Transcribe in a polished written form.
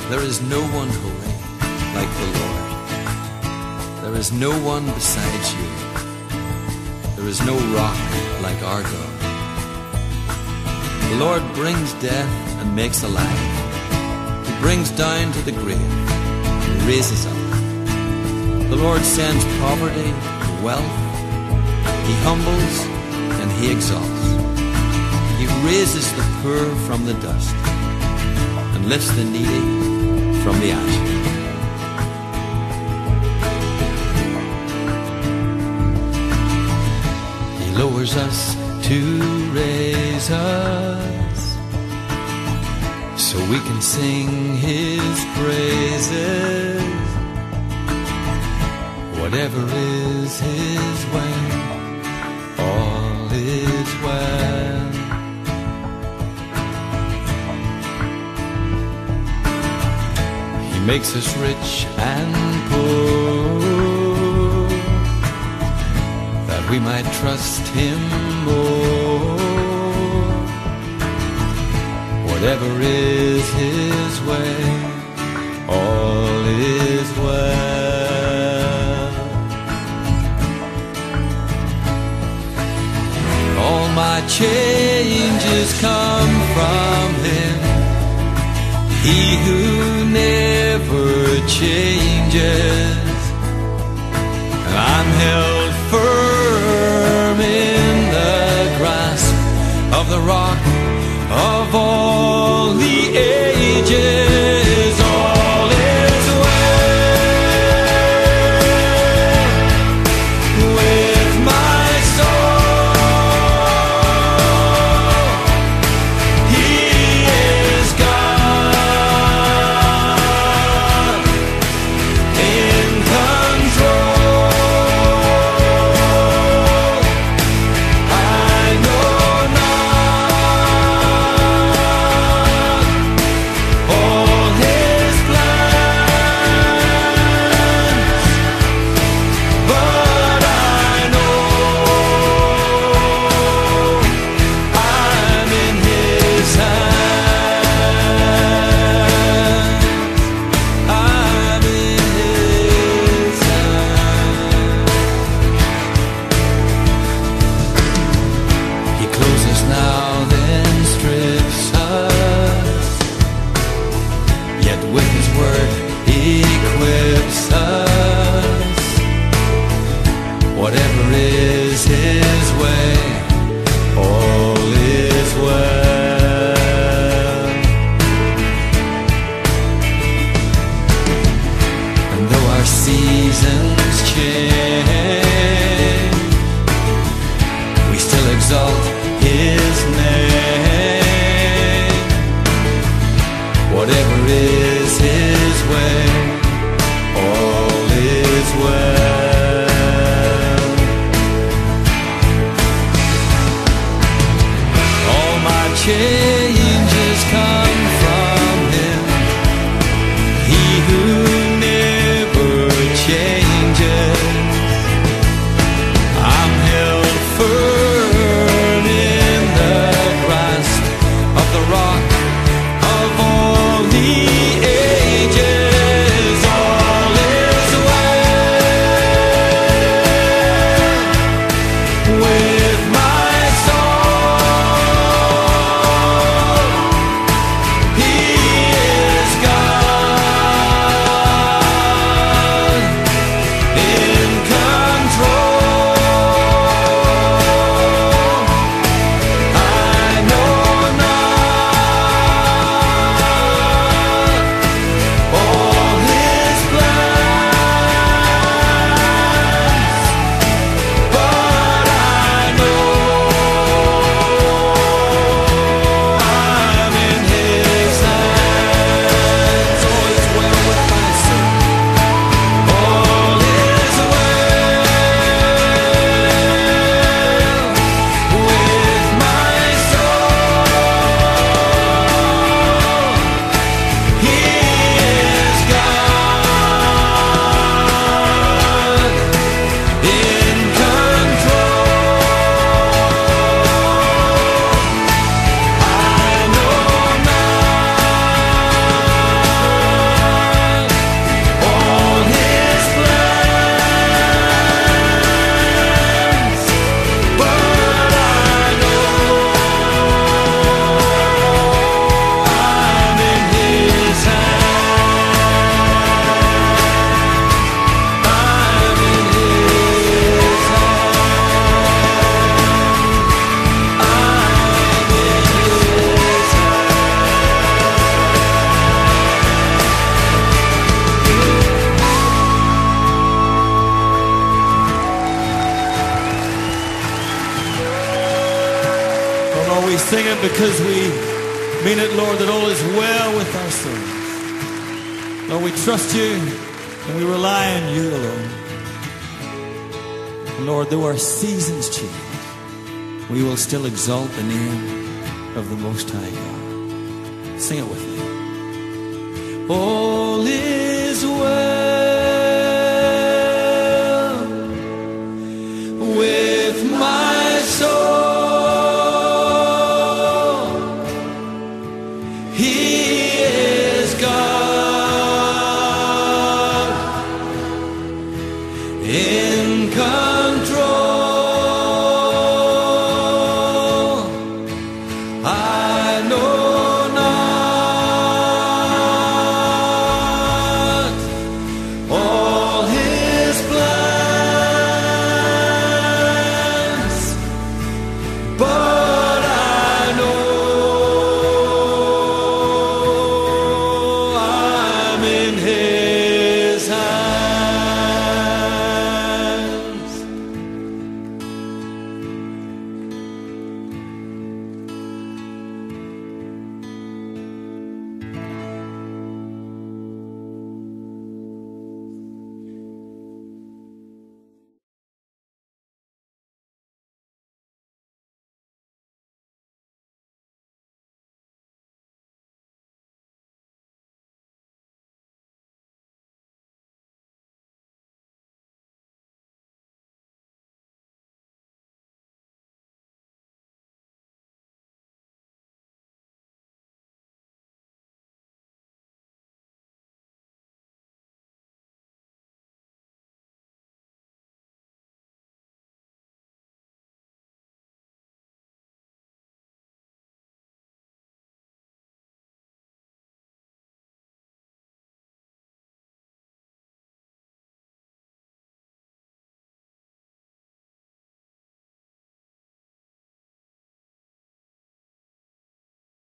There is no one holy like the Lord. There is no one besides you. There is no rock like our God. The Lord brings death and makes alive. He brings down to the grave and raises up. The Lord sends poverty and wealth. He humbles and He exalts. He raises the poor from the dust and lifts the needy from the ash. He lowers us to raise us, so we can sing His praises. Whatever is His way, all is well. He makes us rich and poor, that we might trust Him more. Whatever is His way, all is well. All my changes come from Him, He who never changes. And I'm held firm in the grasp of the rock of all the ages. All is well with my soul. He is God in control. I know not all His plans, but I know I'm in His hands. I'm in His hands. He closes now, then strips us, yet with His word equips us. Whatever is His way, all is well. And though our seasons change, we still exalt His name. Whatever is His way, all is well. All my changes come from Him, He who never changes. I'm held firm in the grasp of the rock of all the ages. All is well with my soul. sing it because we mean it, Lord, that all is well with our souls. Lord, we trust you and we rely on you alone. Lord, though our seasons change, we will still exalt the name of the Most High God. Sing it with me. All is well.